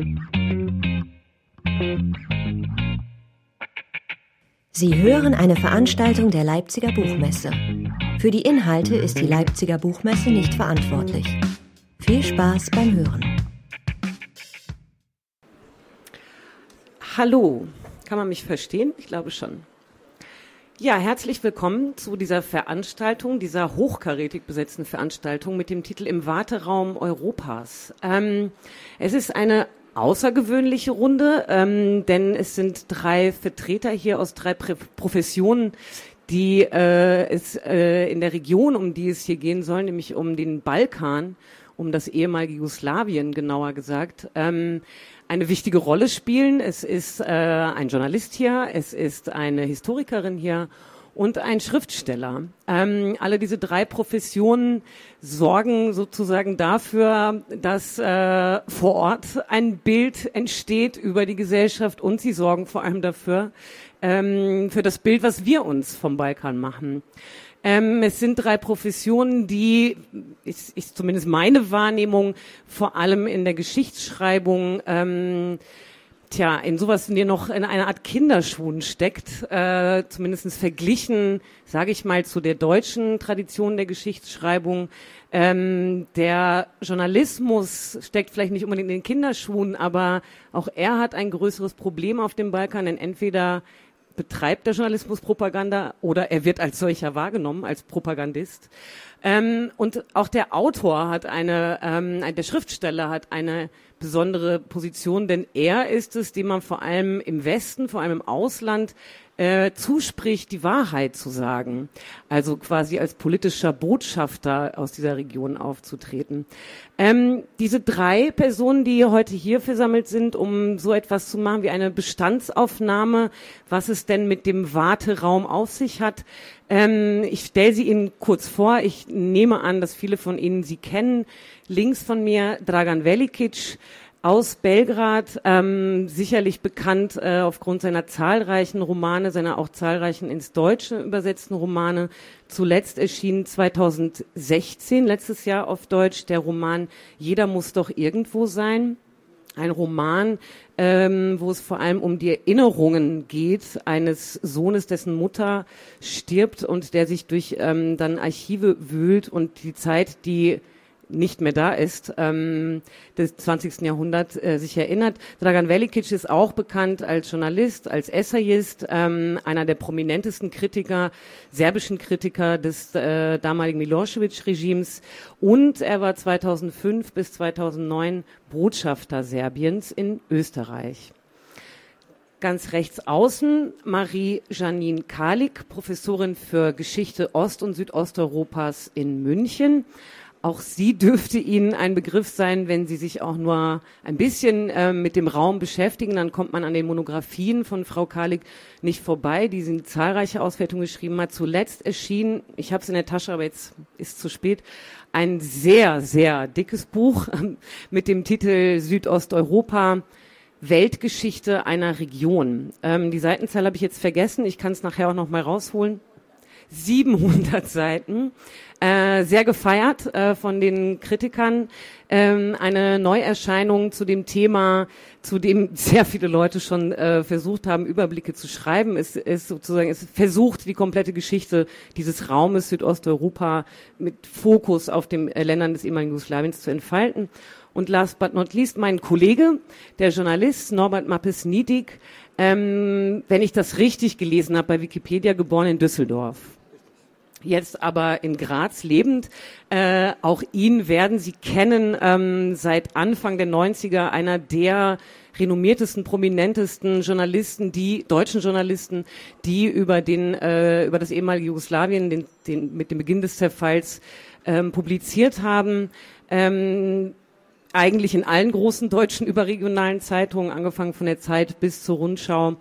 Sie hören eine Veranstaltung der Leipziger Buchmesse. Für die Inhalte ist die Leipziger Buchmesse nicht verantwortlich. Viel Spaß beim Hören. Hallo, kann man mich verstehen? Ich glaube schon. Ja, herzlich willkommen zu dieser Veranstaltung, dieser hochkarätig besetzten Veranstaltung mit dem Titel Im Warteraum Europas. Es ist eine außergewöhnliche Runde, denn es sind 3 Vertreter hier aus 3 Professionen, die es in der Region, um die es hier gehen soll, nämlich um den Balkan, um das ehemalige Jugoslawien genauer gesagt, eine wichtige Rolle spielen. Es ist ein Journalist hier, es ist eine Historikerin hier und ein Schriftsteller. Alle diese 3 Professionen sorgen sozusagen dafür, dass vor Ort ein Bild entsteht über die Gesellschaft und sie sorgen vor allem dafür, für das Bild, was wir uns vom Balkan machen. Es sind 3 Professionen, die, ist zumindest meine Wahrnehmung, vor allem in der Geschichtsschreibung, in sowas in dir noch in einer Art Kinderschuhen steckt, zumindest verglichen, sage ich mal, zu der deutschen Tradition der Geschichtsschreibung. Der Journalismus steckt vielleicht nicht unbedingt in den Kinderschuhen, aber auch er hat ein größeres Problem auf dem Balkan, denn entweder betreibt der Journalismus Propaganda oder er wird als solcher wahrgenommen, als Propagandist. Und auch der Autor hat der Schriftsteller hat eine besondere Position, denn er ist es, dem man vor allem im Westen, vor allem im Ausland, zuspricht, die Wahrheit zu sagen. Also quasi als politischer Botschafter aus dieser Region aufzutreten. Diese 3 Personen, die heute hier versammelt sind, um so etwas zu machen wie eine Bestandsaufnahme, was es denn mit dem Warteraum auf sich hat. Ich stelle sie Ihnen kurz vor. Ich nehme an, dass viele von Ihnen sie kennen. Links von mir Dragan Velikić aus Belgrad, sicherlich bekannt aufgrund seiner zahlreichen Romane, seiner auch zahlreichen ins Deutsche übersetzten Romane. Zuletzt erschien 2016, letztes Jahr auf Deutsch, der Roman Jeder muss doch irgendwo sein. Ein Roman, wo es vor allem um die Erinnerungen geht eines Sohnes, dessen Mutter stirbt und der sich durch dann Archive wühlt und die Zeit, die nicht mehr da ist, des 20. Jahrhunderts sich erinnert. Dragan Velikić ist auch bekannt als Journalist, als Essayist, einer der prominentesten Kritiker, serbischen Kritiker des damaligen Milošević-Regimes, und er war 2005 bis 2009 Botschafter Serbiens in Österreich. Ganz rechts außen Marie-Janine Kalik, Professorin für Geschichte Ost- und Südosteuropas in München. Auch sie dürfte Ihnen ein Begriff sein, wenn Sie sich auch nur ein bisschen mit dem Raum beschäftigen. Dann kommt man an den Monographien von Frau Kalik nicht vorbei, die sie zahlreiche Auswertungen geschrieben hat. Zuletzt erschien, ich habe es in der Tasche, aber jetzt ist zu spät, ein sehr, sehr dickes Buch mit dem Titel Südosteuropa, Weltgeschichte einer Region. Die Seitenzahl habe ich jetzt vergessen, ich kann es nachher auch noch mal rausholen. 700 Seiten, sehr gefeiert von den Kritikern, eine Neuerscheinung zu dem Thema, zu dem sehr viele Leute schon versucht haben, Überblicke zu schreiben. Es versucht, die komplette Geschichte dieses Raumes Südosteuropa mit Fokus auf den Ländern des ehemaligen Jugoslawiens zu entfalten. Und last but not least mein Kollege, der Journalist Norbert Mappes-Niedig, wenn ich das richtig gelesen habe, bei Wikipedia geboren in Düsseldorf. Jetzt aber in Graz lebend. Auch ihn werden Sie kennen, seit Anfang der 90er, einer der renommiertesten, prominentesten Journalisten, deutschen Journalisten, die über das ehemalige Jugoslawien, mit dem Beginn des Zerfalls, publiziert haben. Eigentlich in allen großen deutschen überregionalen Zeitungen, angefangen von der Zeit bis zur Rundschau,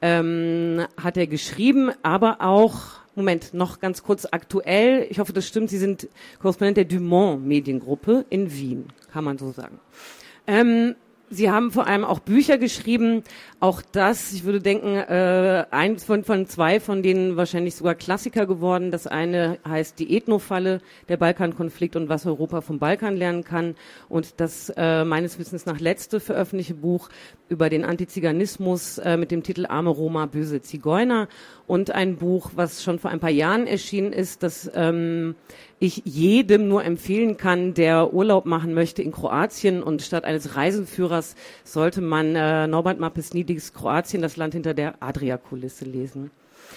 hat er geschrieben, aber auch, noch ganz kurz aktuell, ich hoffe, das stimmt, Sie sind Korrespondent der Dumont Mediengruppe in Wien, kann man so sagen. Sie haben vor allem auch Bücher geschrieben, auch das, ich würde denken, eins von zwei von denen wahrscheinlich sogar Klassiker geworden. Das eine heißt Die Ethnofalle, der Balkankonflikt und was Europa vom Balkan lernen kann. Und das meines Wissens nach letzte veröffentlichte Buch über den Antiziganismus mit dem Titel Arme Roma, böse Zigeuner. Und ein Buch, was schon vor ein paar Jahren erschienen ist, das ich jedem nur empfehlen kann, der Urlaub machen möchte in Kroatien, und statt eines Reiseführers sollte man Norbert Mapes-Niedigs Kroatien, das Land hinter der Adria-Kulisse lesen.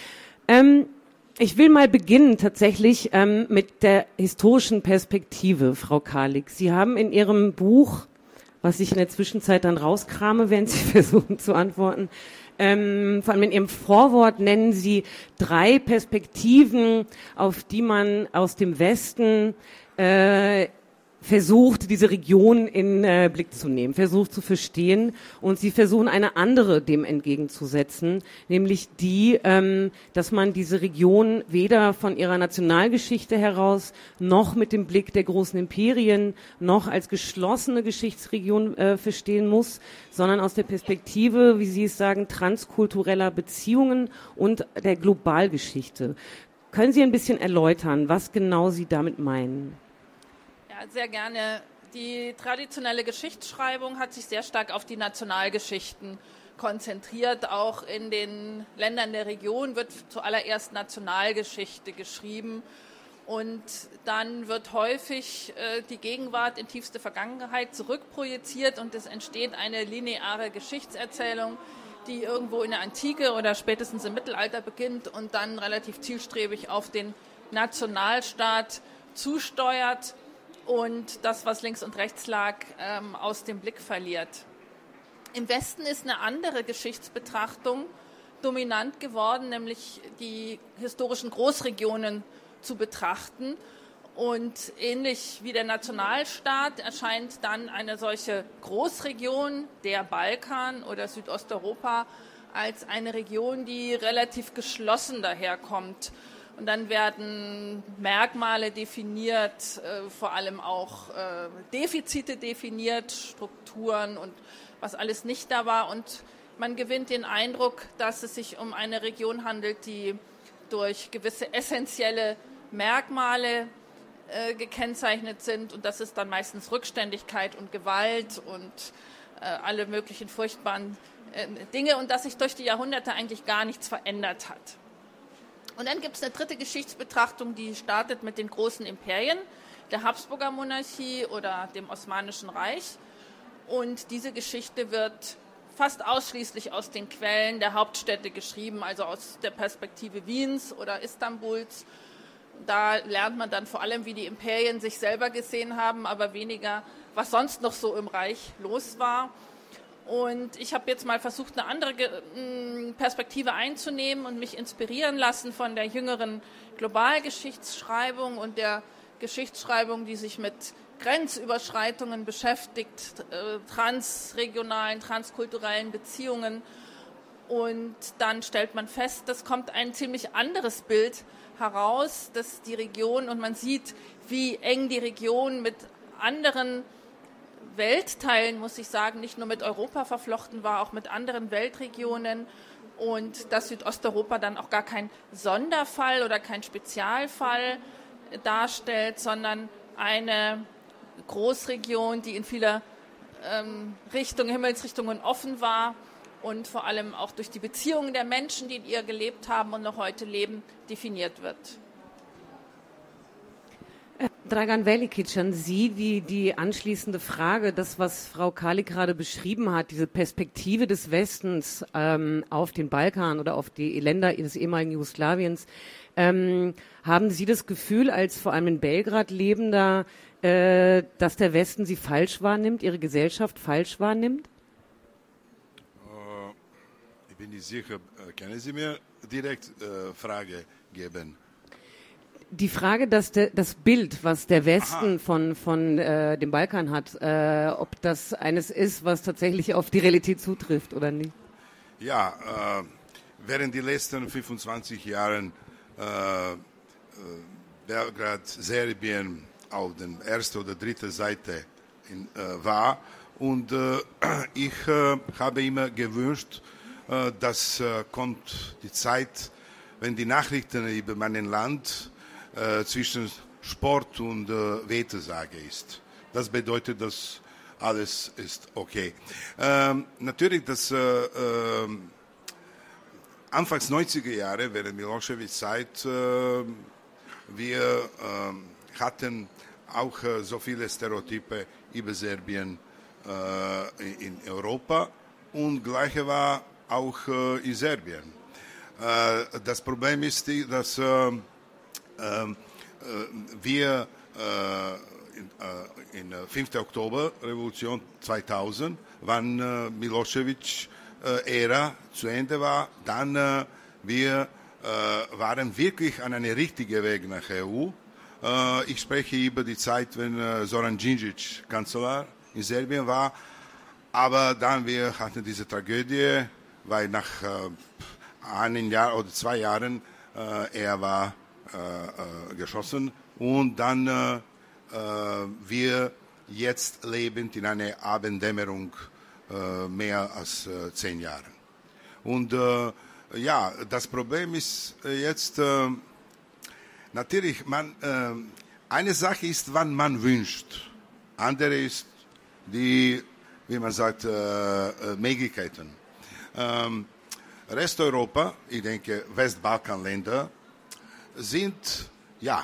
Ich will mal beginnen tatsächlich mit der historischen Perspektive, Frau Kalik. Sie haben in Ihrem Buch, was ich in der Zwischenzeit dann rauskrame, während Sie versuchen zu antworten, vor allem in Ihrem Vorwort nennen Sie 3 Perspektiven, auf die man aus dem Westen versucht, diese Region in Blick zu nehmen, versucht zu verstehen, und Sie versuchen eine andere dem entgegenzusetzen, nämlich die, dass man diese Region weder von ihrer Nationalgeschichte heraus noch mit dem Blick der großen Imperien noch als geschlossene Geschichtsregion verstehen muss, sondern aus der Perspektive, wie Sie es sagen, transkultureller Beziehungen und der Globalgeschichte. Können Sie ein bisschen erläutern, was genau Sie damit meinen? Sehr gerne. Die traditionelle Geschichtsschreibung hat sich sehr stark auf die Nationalgeschichten konzentriert. Auch in den Ländern der Region wird zuallererst Nationalgeschichte geschrieben. Und dann wird häufig die Gegenwart in tiefste Vergangenheit zurückprojiziert und es entsteht eine lineare Geschichtserzählung, die irgendwo in der Antike oder spätestens im Mittelalter beginnt und dann relativ zielstrebig auf den Nationalstaat zusteuert und das, was links und rechts lag, aus dem Blick verliert. Im Westen ist eine andere Geschichtsbetrachtung dominant geworden, nämlich die historischen Großregionen zu betrachten. Und ähnlich wie der Nationalstaat erscheint dann eine solche Großregion, der Balkan oder Südosteuropa, als eine Region, die relativ geschlossen daherkommt. Und dann werden Merkmale definiert, vor allem auch Defizite definiert, Strukturen und was alles nicht da war. Und man gewinnt den Eindruck, dass es sich um eine Region handelt, die durch gewisse essentielle Merkmale gekennzeichnet sind. Und das ist dann meistens Rückständigkeit und Gewalt und alle möglichen furchtbaren Dinge. Und dass sich durch die Jahrhunderte eigentlich gar nichts verändert hat. Und dann gibt es eine dritte Geschichtsbetrachtung, die startet mit den großen Imperien, der Habsburger Monarchie oder dem Osmanischen Reich. Und diese Geschichte wird fast ausschließlich aus den Quellen der Hauptstädte geschrieben, also aus der Perspektive Wiens oder Istanbuls. Da lernt man dann vor allem, wie die Imperien sich selber gesehen haben, aber weniger, was sonst noch so im Reich los war. Und ich habe jetzt mal versucht, eine andere Perspektive einzunehmen und mich inspirieren lassen von der jüngeren Globalgeschichtsschreibung und der Geschichtsschreibung, die sich mit Grenzüberschreitungen beschäftigt, transregionalen, transkulturellen Beziehungen. Und dann stellt man fest, das kommt ein ziemlich anderes Bild heraus, dass die Region, und man sieht, wie eng die Region mit anderen Weltteilen, muss ich sagen, nicht nur mit Europa verflochten war, auch mit anderen Weltregionen, und dass Südosteuropa dann auch gar kein Sonderfall oder kein Spezialfall darstellt, sondern eine Großregion, die in vieler Himmelsrichtungen offen war und vor allem auch durch die Beziehungen der Menschen, die in ihr gelebt haben und noch heute leben, definiert wird. Dragan Velikic, an Sie die anschließende Frage, das, was Frau Kalik gerade beschrieben hat, diese Perspektive des Westens auf den Balkan oder auf die Länder des ehemaligen Jugoslawiens. Haben Sie das Gefühl, als vor allem in Belgrad Lebender, dass der Westen Sie falsch wahrnimmt, Ihre Gesellschaft falsch wahrnimmt? Ich bin nicht sicher. Können Sie mir direkt Frage geben? Die Frage, dass das Bild, was der Westen von dem Balkan hat, ob das eines ist, was tatsächlich auf die Realität zutrifft oder nicht? Ja, während die letzten 25 Jahren Belgrad, Serbien auf der ersten oder dritten Seite war Und ich habe immer gewünscht, dass kommt die Zeit, wenn die Nachrichten über mein Land zwischen Sport und Wettensage ist. Das bedeutet, dass alles ist okay. Natürlich, dass Anfangs 90er Jahre, während Milosevic-Zeit, wir hatten auch so viele Stereotype über Serbien in Europa und Gleiche war auch in Serbien. Das Problem ist, dass wir in 5. Oktober Revolution 2000, wann Milosevic-Ära zu Ende war, dann wir waren wirklich an einem richtigen Weg nach EU. Ich spreche über die Zeit, wenn Zoran Đinđić Kanzler in Serbien war, aber dann wir hatten diese Tragödie, weil nach einem Jahr oder 2 Jahren er war geschossen und dann wir jetzt leben in einer Abenddämmerung mehr als 10 Jahre. Und ja, das Problem ist jetzt natürlich, eine Sache ist, wann man wünscht, andere ist die, wie man sagt, Möglichkeiten. Resteuropa, ich denke Westbalkanländer, sind, ja,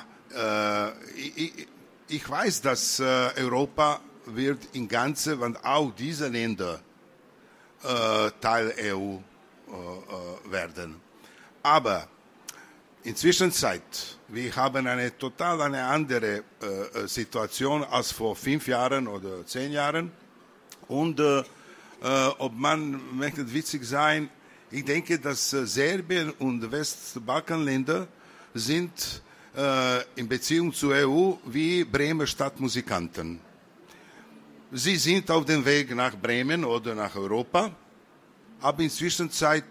ich weiß, dass Europa wird im Ganzen, wenn auch diese Länder Teil EU werden. Aber in Zwischenzeit, wir haben eine total andere Situation als vor 5 Jahren oder 10 Jahren. Und ob man möchte witzig sein, ich denke, dass Serbien und Westbalkanländer sind in Beziehung zur EU wie Bremer Stadtmusikanten. Sie sind auf dem Weg nach Bremen oder nach Europa, aber in Zwischenzeit,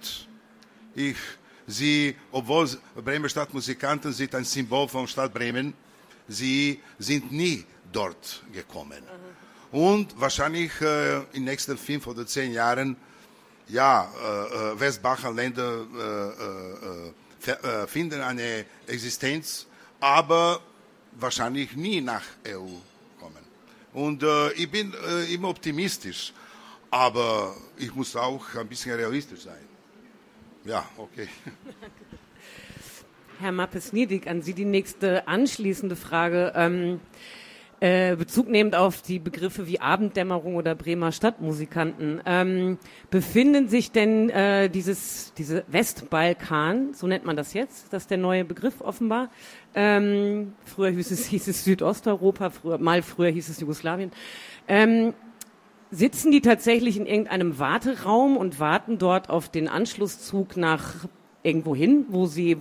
obwohl Bremer Stadtmusikanten sind ein Symbol von Stadt Bremen, sie sind nie dort gekommen. Und wahrscheinlich in den nächsten 5 oder 10 Jahren, ja, Westbalkanländer finden eine Existenz, aber wahrscheinlich nie nach EU kommen. Und ich bin immer optimistisch, aber ich muss auch ein bisschen realistisch sein. Ja, okay. Herr Mappes-Niedig, an Sie die nächste anschließende Frage. Bezug nehmend auf die Begriffe wie Abenddämmerung oder Bremer Stadtmusikanten. Befinden sich denn diese Westbalkan, so nennt man das jetzt, das ist der neue Begriff offenbar, früher hieß es Südosteuropa, früher hieß es Jugoslawien, sitzen die tatsächlich in irgendeinem Warteraum und warten dort auf den Anschlusszug nach irgendwo hin, wo sie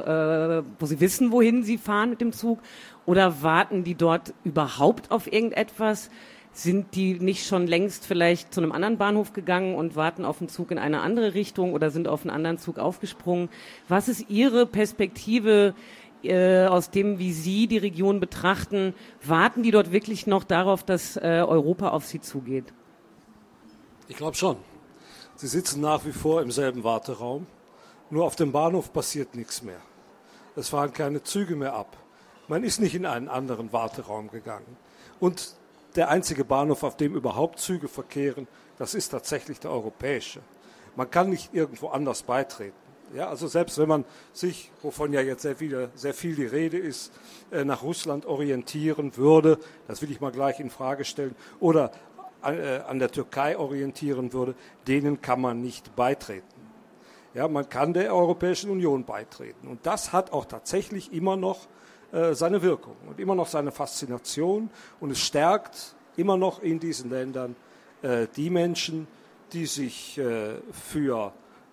wissen, wohin sie fahren mit dem Zug? Oder warten die dort überhaupt auf irgendetwas? Sind die nicht schon längst vielleicht zu einem anderen Bahnhof gegangen und warten auf einen Zug in eine andere Richtung oder sind auf einen anderen Zug aufgesprungen? Was ist Ihre Perspektive aus dem, wie Sie die Region betrachten? Warten die dort wirklich noch darauf, dass Europa auf sie zugeht? Ich glaube schon. Sie sitzen nach wie vor im selben Warteraum. Nur auf dem Bahnhof passiert nichts mehr. Es fahren keine Züge mehr ab. Man ist nicht in einen anderen Warteraum gegangen. Und der einzige Bahnhof, auf dem überhaupt Züge verkehren, das ist tatsächlich der europäische. Man kann nicht irgendwo anders beitreten. Ja, also selbst wenn man sich, wovon ja jetzt sehr viel die Rede ist, nach Russland orientieren würde, das will ich mal gleich in Frage stellen, oder an der Türkei orientieren würde, denen kann man nicht beitreten. Ja, man kann der Europäischen Union beitreten. Und das hat auch tatsächlich immer noch seine Wirkung und immer noch seine Faszination. Und es stärkt immer noch in diesen Ländern die Menschen, die sich für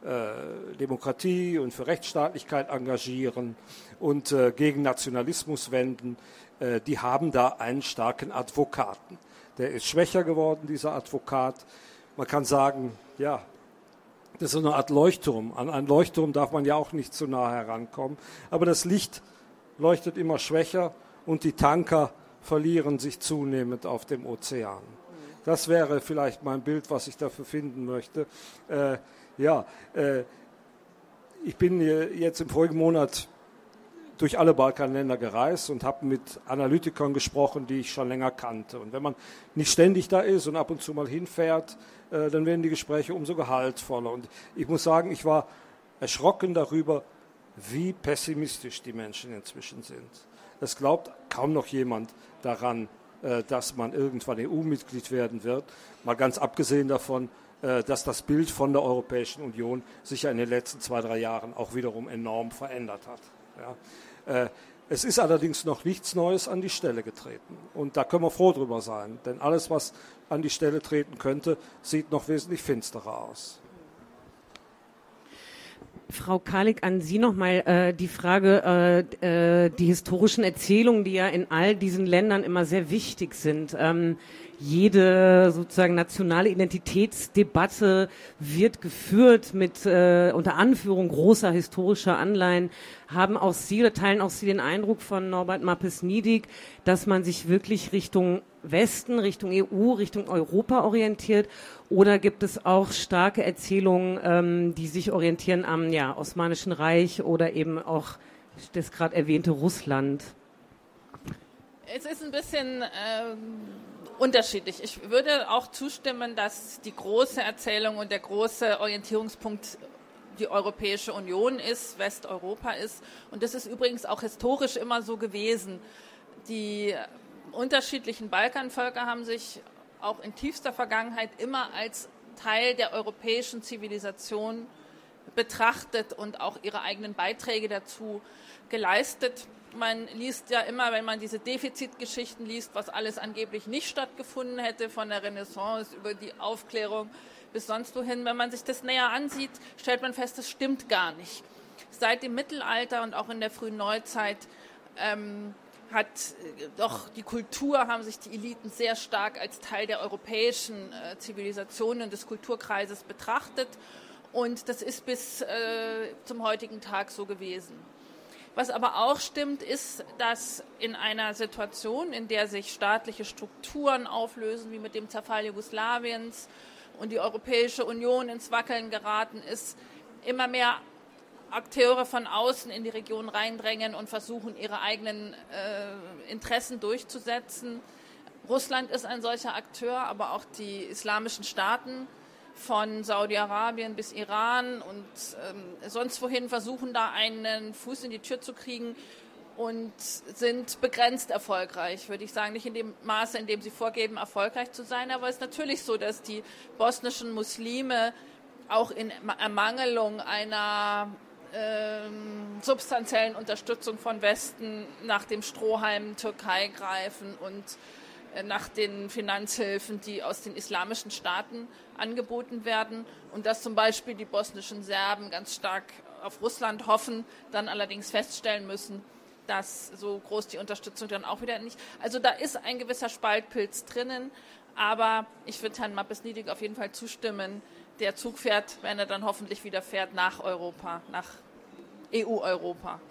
Demokratie und für Rechtsstaatlichkeit engagieren und gegen Nationalismus wenden. Die haben da einen starken Advokaten. Der ist schwächer geworden, dieser Advokat. Man kann sagen, ja, das ist so eine Art Leuchtturm. An einen Leuchtturm darf man ja auch nicht zu nah herankommen. Aber das Licht leuchtet immer schwächer und die Tanker verlieren sich zunehmend auf dem Ozean. Das wäre vielleicht mein Bild, was ich dafür finden möchte. Ich bin jetzt im vorigen Monat durch alle Balkanländer gereist und habe mit Analytikern gesprochen, die ich schon länger kannte. Und wenn man nicht ständig da ist und ab und zu mal hinfährt, dann werden die Gespräche umso gehaltvoller. Und ich muss sagen, ich war erschrocken darüber, wie pessimistisch die Menschen inzwischen sind. Es glaubt kaum noch jemand daran, dass man irgendwann EU-Mitglied werden wird. Mal ganz abgesehen davon, dass das Bild von der Europäischen Union sich ja in den letzten 2-3 Jahren auch wiederum enorm verändert hat. Ja. Es ist allerdings noch nichts Neues an die Stelle getreten. Und da können wir froh drüber sein. Denn alles, was an die Stelle treten könnte, sieht noch wesentlich finsterer aus. Frau Kalik, an Sie nochmal die Frage, die historischen Erzählungen, die ja in all diesen Ländern immer sehr wichtig sind. Jede sozusagen nationale Identitätsdebatte wird geführt mit unter Anführung großer historischer Anleihen. Haben auch Sie oder teilen auch Sie den Eindruck von Norbert Mappes-Niedig, dass man sich wirklich Richtung Westen, Richtung EU, Richtung Europa orientiert? Oder gibt es auch starke Erzählungen, die sich orientieren am Osmanischen Reich oder eben auch das gerade erwähnte Russland? Es ist ein bisschen unterschiedlich. Ich würde auch zustimmen, dass die große Erzählung und der große Orientierungspunkt die Europäische Union ist, Westeuropa ist. Und das ist übrigens auch historisch immer so gewesen. Die unterschiedlichen Balkanvölker haben sich auch in tiefster Vergangenheit immer als Teil der europäischen Zivilisation betrachtet und auch ihre eigenen Beiträge dazu geleistet. Man liest ja immer, wenn man diese Defizitgeschichten liest, was alles angeblich nicht stattgefunden hätte, von der Renaissance über die Aufklärung bis sonst wohin. Wenn man sich das näher ansieht, stellt man fest, das stimmt gar nicht. Seit dem Mittelalter und auch in der frühen Neuzeit hat doch die Kultur, haben sich die Eliten sehr stark als Teil der europäischen Zivilisation und des Kulturkreises betrachtet. Und das ist bis zum heutigen Tag so gewesen. Was aber auch stimmt, ist, dass in einer Situation, in der sich staatliche Strukturen auflösen, wie mit dem Zerfall Jugoslawiens und die Europäische Union ins Wackeln geraten ist, immer mehr Akteure von außen in die Region reindrängen und versuchen, ihre eigenen Interessen durchzusetzen. Russland ist ein solcher Akteur, aber auch die islamischen Staaten von Saudi-Arabien bis Iran und sonst wohin versuchen da einen Fuß in die Tür zu kriegen und sind begrenzt erfolgreich, würde ich sagen. Nicht in dem Maße, in dem sie vorgeben, erfolgreich zu sein, aber es ist natürlich so, dass die bosnischen Muslime auch in Ermangelung einer substanziellen Unterstützung von Westen nach dem Strohhalm Türkei greifen und nach den Finanzhilfen, die aus den islamischen Staaten angeboten werden und dass zum Beispiel die bosnischen Serben ganz stark auf Russland hoffen, dann allerdings feststellen müssen, dass so groß die Unterstützung dann auch wieder nicht. Also da ist ein gewisser Spaltpilz drinnen, aber ich würde Herrn Mappes-Niedig auf jeden Fall zustimmen. Der Zug fährt, wenn er dann hoffentlich wieder fährt, nach Europa, nach EU-Europa.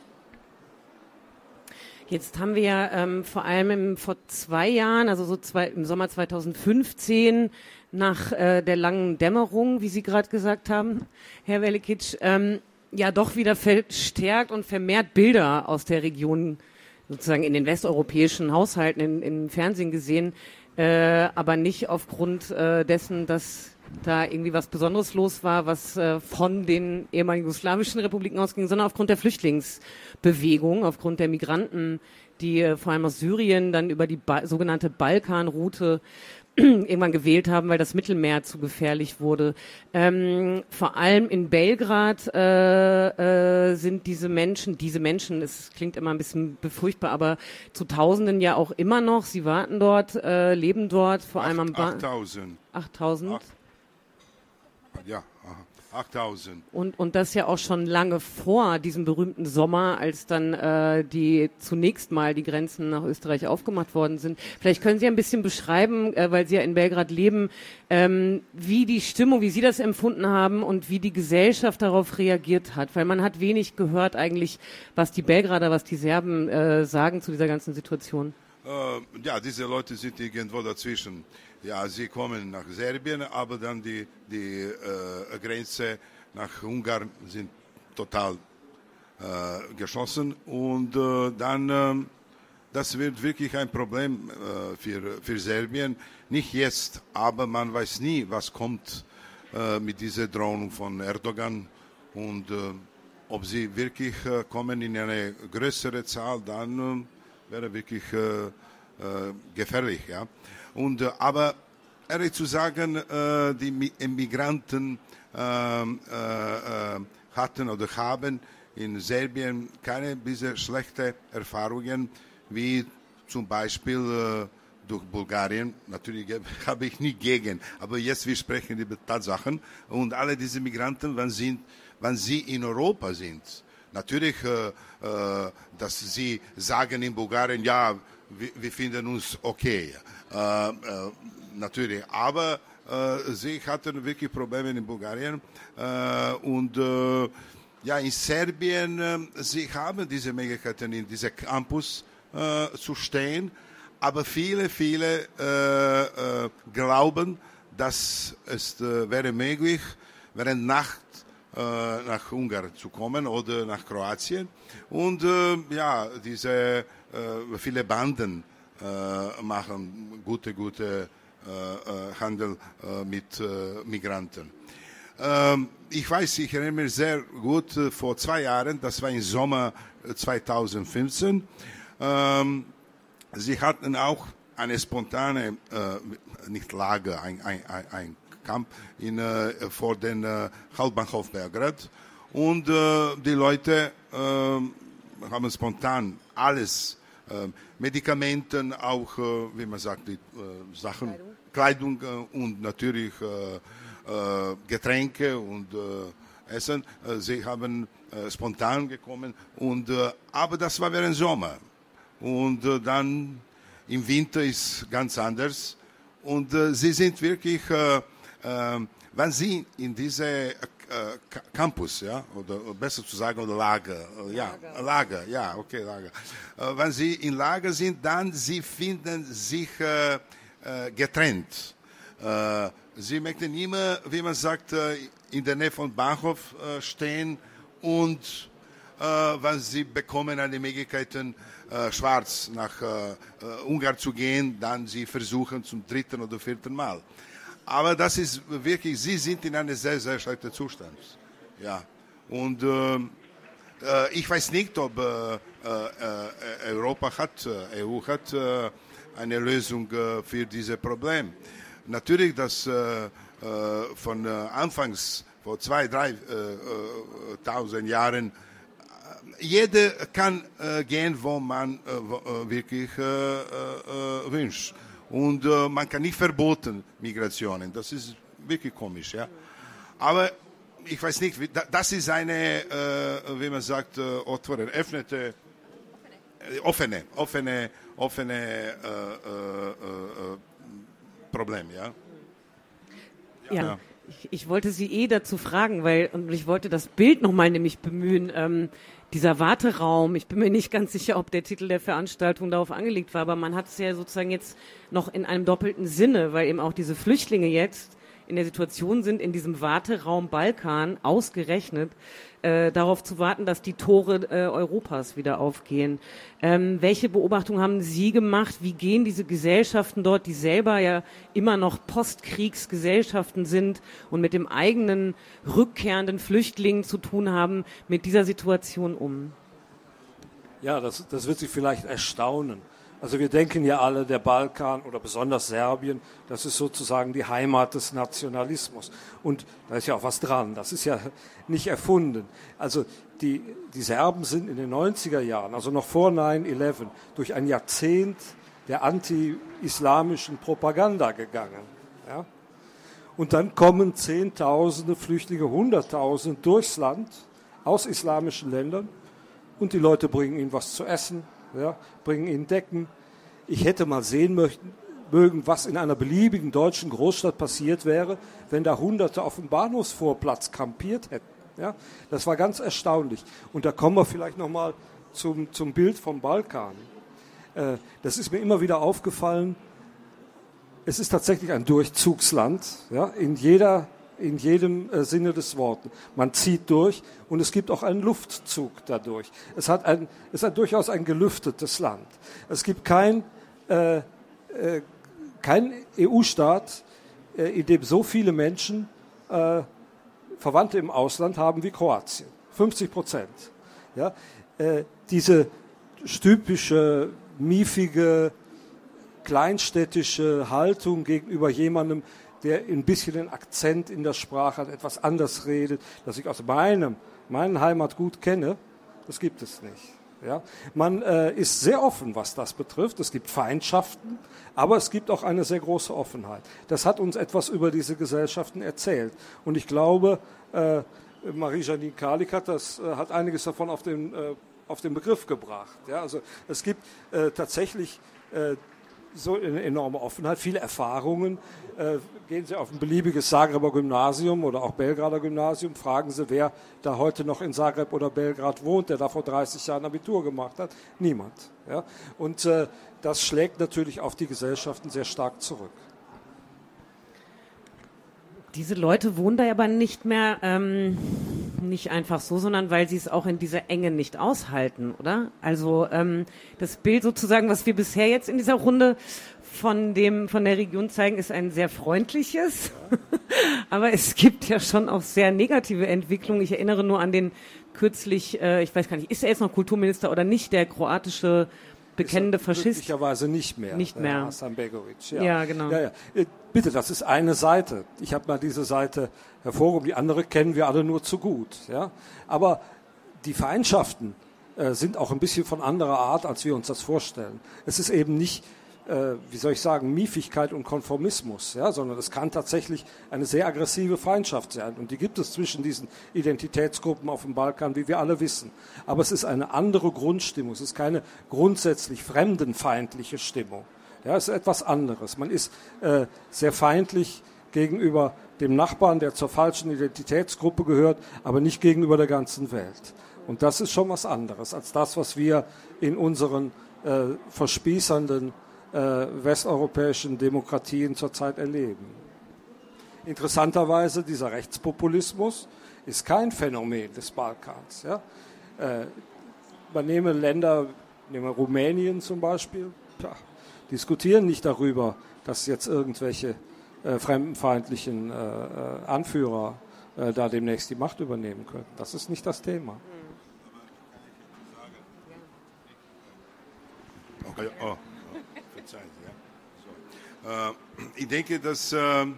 Jetzt haben wir ja vor allem vor 2 Jahren, also im Sommer 2015, nach der langen Dämmerung, wie Sie gerade gesagt haben, Herr Velikic, ja doch wieder verstärkt und vermehrt Bilder aus der Region sozusagen in den westeuropäischen Haushalten, im Fernsehen gesehen, aber nicht aufgrund dessen, dass da irgendwie was Besonderes los war, was von den ehemaligen jugoslawischen Republiken ausging, sondern aufgrund der Flüchtlingsbewegung, aufgrund der Migranten, die vor allem aus Syrien dann über die sogenannte Balkanroute irgendwann gewählt haben, weil das Mittelmeer zu gefährlich wurde. Vor allem in Belgrad sind diese Menschen, es klingt immer ein bisschen befurchtbar, aber zu Tausenden ja auch immer noch. Sie warten dort, leben dort, vor allem am 8.000. 8.000? Ja, 8.000. Und das ja auch schon lange vor diesem berühmten Sommer, als dann zunächst mal die Grenzen nach Österreich aufgemacht worden sind. Vielleicht können Sie ein bisschen beschreiben, weil Sie ja in Belgrad leben, wie die Stimmung, wie Sie das empfunden haben und wie die Gesellschaft darauf reagiert hat. Weil man hat wenig gehört eigentlich, was die Belgrader, was die Serben sagen zu dieser ganzen Situation. Ja, diese Leute sind irgendwo dazwischen. Ja, sie kommen nach Serbien, aber dann die Grenze nach Ungarn sind total geschlossen und dann das wird wirklich ein Problem für Serbien. Nicht jetzt, aber man weiß nie, was kommt mit dieser Drohung von Erdogan und ob sie wirklich kommen in eine größere Zahl, dann wäre wirklich gefährlich. Ja? Und, aber ehrlich zu sagen, die Immigranten hatten oder haben in Serbien keine bisschen schlechte Erfahrungen, wie zum Beispiel durch Bulgarien. Natürlich habe ich nie gegen, aber jetzt wir sprechen über Tatsachen. Und alle diese Migranten, wenn sie in Europa sind, natürlich, dass sie sagen in Bulgarien, ja, wir finden uns okay. Natürlich, aber sie hatten wirklich Probleme in Bulgarien und ja, in Serbien, sie haben diese Möglichkeiten in diesem Campus zu stehen, aber viele glauben, dass es wäre möglich, während Nacht nach Ungarn zu kommen oder nach Kroatien und ja, diese viele Banden machen gute Handel mit Migranten. Ich weiß, ich erinnere mich sehr gut, vor 2 Jahren, das war im Sommer 2015, sie hatten auch eine spontane, nicht Lager, ein Camp vor den Hauptbahnhof Belgrad und die Leute haben spontan alles, Medikamenten, auch, wie man sagt, die Sachen, Kleidung und natürlich Getränke und Essen. Sie haben spontan gekommen und aber das war während Sommer und dann im Winter ist ganz anders und sie sind wirklich, wenn sie in diese Campus, ja, oder besser zu sagen, oder Lager, Lager, wenn sie in Lager sind, dann sie finden sich getrennt. Sie möchten immer, wie man sagt, in der Nähe von Bahnhof stehen und wenn sie bekommen eine Möglichkeit, schwarz nach Ungarn zu gehen, dann sie versuchen zum 3. oder 4. Mal. Aber das ist wirklich, sie sind in einem sehr, sehr schlechten Zustand. Ja. Und ich weiß nicht, ob EU hat eine Lösung für dieses Problem. Natürlich, dass von Anfangs vor 2.000-3.000 Jahren jeder kann gehen, wo man wirklich wünscht. Und man kann nicht verboten Migrationen. Das ist wirklich komisch, ja. Aber ich weiß nicht, das ist eine, wie man sagt, offene Problem, ja. Ja. Ich wollte Sie dazu fragen, und ich wollte das Bild nochmal nämlich bemühen, dieser Warteraum, ich bin mir nicht ganz sicher, ob der Titel der Veranstaltung darauf angelegt war, aber man hat es ja sozusagen jetzt noch in einem doppelten Sinne, weil eben auch diese Flüchtlinge jetzt in der Situation sind, in diesem Warteraum Balkan ausgerechnet darauf zu warten, dass die Tore Europas wieder aufgehen. Welche Beobachtungen haben Sie gemacht? Wie gehen diese Gesellschaften dort, die selber ja immer noch Postkriegsgesellschaften sind und mit dem eigenen rückkehrenden Flüchtlingen zu tun haben, mit dieser Situation um? Ja, das wird Sie vielleicht erstaunen. Also wir denken ja alle, der Balkan oder besonders Serbien, das ist sozusagen die Heimat des Nationalismus. Und da ist ja auch was dran, das ist ja nicht erfunden. Also die Serben sind in den 90er Jahren, also noch vor 9/11, durch ein Jahrzehnt der anti-islamischen Propaganda gegangen. Ja? Und dann kommen Zehntausende Flüchtlinge, Hunderttausende durchs Land aus islamischen Ländern und die Leute bringen ihnen was zu essen. Ja, bringen ihnen Decken. Ich hätte mal sehen mögen, was in einer beliebigen deutschen Großstadt passiert wäre, wenn da Hunderte auf dem Bahnhofsvorplatz kampiert hätten. Ja, das war ganz erstaunlich. Und da kommen wir vielleicht nochmal zum Bild vom Balkan. Das ist mir immer wieder aufgefallen. es ist tatsächlich ein Durchzugsland, ja, in jedem Sinne des Wortes. Man zieht durch und es gibt auch einen Luftzug dadurch. Es hat durchaus ein gelüftetes Land. Es gibt kein EU-Staat, in dem so viele Menschen Verwandte im Ausland haben wie Kroatien. 50%. Ja? Diese typische, miefige, kleinstädtische Haltung gegenüber jemandem, der ein bisschen den Akzent in der Sprache hat, etwas anders redet, dass ich aus meinen Heimat gut kenne, das gibt es nicht. Ja? Man ist sehr offen, was das betrifft. Es gibt Feindschaften, aber es gibt auch eine sehr große Offenheit. Das hat uns etwas über diese Gesellschaften erzählt. Und ich glaube, Marie-Janine Karlik hat einiges davon auf den Begriff gebracht. Ja? Also es gibt tatsächlich so eine enorme Offenheit, viele Erfahrungen. Gehen Sie auf ein beliebiges Zagreber Gymnasium oder auch Belgrader Gymnasium, fragen Sie, wer da heute noch in Zagreb oder Belgrad wohnt, der da vor 30 Jahren Abitur gemacht hat. Niemand. Ja? Und das schlägt natürlich auf die Gesellschaften sehr stark zurück. Diese Leute wohnen da aber nicht mehr, nicht einfach so, sondern weil sie es auch in dieser Enge nicht aushalten, oder? Also das Bild sozusagen, was wir bisher jetzt in dieser Runde von der Region zeigen, ist ein sehr freundliches. Aber es gibt ja schon auch sehr negative Entwicklungen. Ich erinnere nur an den kürzlich, ich weiß gar nicht, ist er jetzt noch Kulturminister oder nicht, der kroatische bekennende Faschist? Möglicherweise nicht mehr. Nicht mehr. Hasanbegovic. Ja, genau. Ja. Bitte, das ist eine Seite. Ich habe mal diese Seite hervorgehoben. Die andere kennen wir alle nur zu gut. Ja? Aber die Feindschaften sind auch ein bisschen von anderer Art, als wir uns das vorstellen. Es ist eben nicht, Miefigkeit und Konformismus, ja? Sondern es kann tatsächlich eine sehr aggressive Feindschaft sein. Und die gibt es zwischen diesen Identitätsgruppen auf dem Balkan, wie wir alle wissen. Aber es ist eine andere Grundstimmung. Es ist keine grundsätzlich fremdenfeindliche Stimmung. Ja, es ist etwas anderes. Man ist sehr feindlich gegenüber dem Nachbarn, der zur falschen Identitätsgruppe gehört, aber nicht gegenüber der ganzen Welt. Und das ist schon was anderes als das, was wir in unseren verspießernden westeuropäischen Demokratien zurzeit erleben. Interessanterweise, dieser Rechtspopulismus ist kein Phänomen des Balkans. Ja? Man nehme Länder, Rumänien zum Beispiel, diskutieren nicht darüber, dass jetzt irgendwelche fremdenfeindlichen Anführer da demnächst die Macht übernehmen können. Das ist nicht das Thema. Okay. Ich denke, dass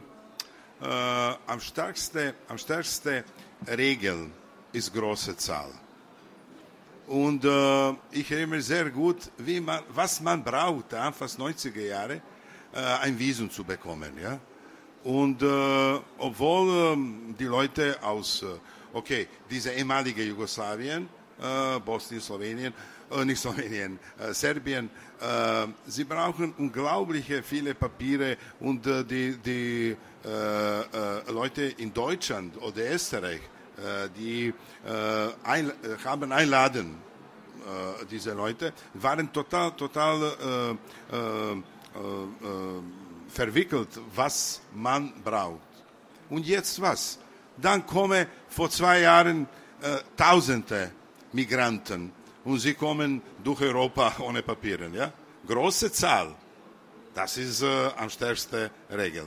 am stärksten Regel ist große Zahl. Und ich erinnere mich sehr gut, was man braucht, Anfangs 90er Jahre, ein Visum zu bekommen. Ja? Und obwohl die Leute aus, diese ehemalige Jugoslawien, Bosnien, Slowenien, Serbien, sie brauchen unglaubliche viele Papiere und die Leute in Deutschland oder Österreich, die haben einladen, diese Leute, waren total verwickelt, was man braucht. Und jetzt was? Dann kommen vor 2 Jahren Tausende Migranten und sie kommen durch Europa ohne Papiere. Ja? Große Zahl. Das ist am stärksten Regel.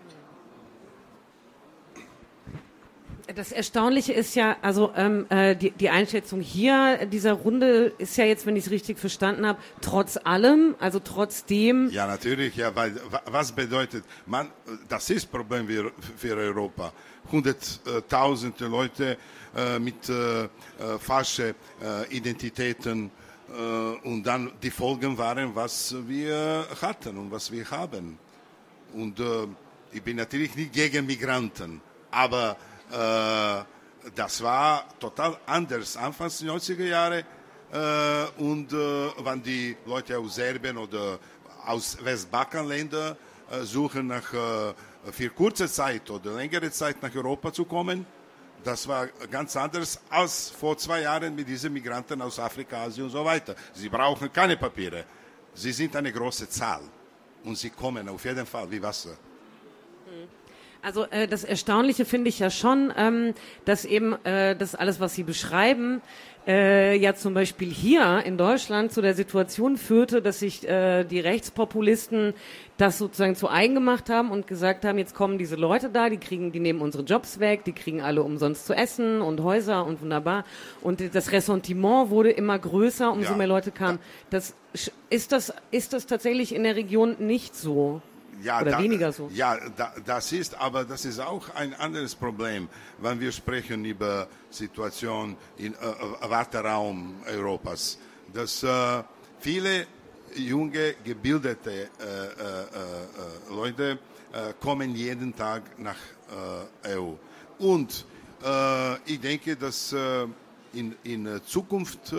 Das Erstaunliche ist ja, also die Einschätzung hier dieser Runde ist ja jetzt, wenn ich es richtig verstanden habe, trotz allem, also trotzdem. Ja, natürlich, ja, weil was bedeutet, das ist Problem für Europa. 100.000 Leute mit falschen Identitäten und dann die Folgen waren, was wir hatten und was wir haben. Und ich bin natürlich nicht gegen Migranten, aber das war total anders, Anfangs der 90er Jahre. Und wenn die Leute aus Serbien oder aus Westbalkanländern suchen für kurze Zeit oder längere Zeit nach Europa zu kommen, das war ganz anders als vor 2 Jahren mit diesen Migranten aus Afrika, Asien und so weiter. Sie brauchen keine Papiere. Sie sind eine große Zahl. Und sie kommen auf jeden Fall wie Wasser. Also das Erstaunliche finde ich ja schon, dass eben das alles, was Sie beschreiben, ja zum Beispiel hier in Deutschland zu der Situation führte, dass sich die Rechtspopulisten das sozusagen zu eigen gemacht haben und gesagt haben, jetzt kommen diese Leute da, die nehmen unsere Jobs weg, die kriegen alle umsonst zu essen und Häuser und wunderbar. Und das Ressentiment wurde immer größer, umso mehr Leute kamen. Ist das tatsächlich in der Region nicht so? Ja, oder weniger so? Ja, das ist auch ein anderes Problem, wenn wir sprechen über Situation im Warteraum Europas, dass viele junge, gebildete Leute kommen jeden Tag nach EU. Und ich denke, dass in Zukunft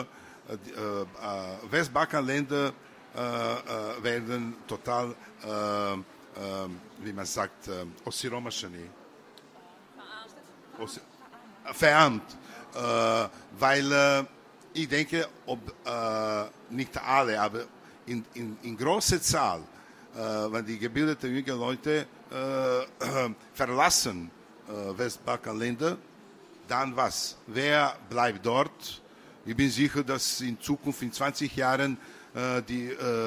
Westbalkanländer werden total, wie man sagt, osiromascheni. Verarmt. Weil ich denke, nicht alle, aber in großer Zahl, wenn die gebildeten junge Leute verlassen Westbalkanländer, dann was? Wer bleibt dort? Ich bin sicher, dass in Zukunft, in 20 Jahren, die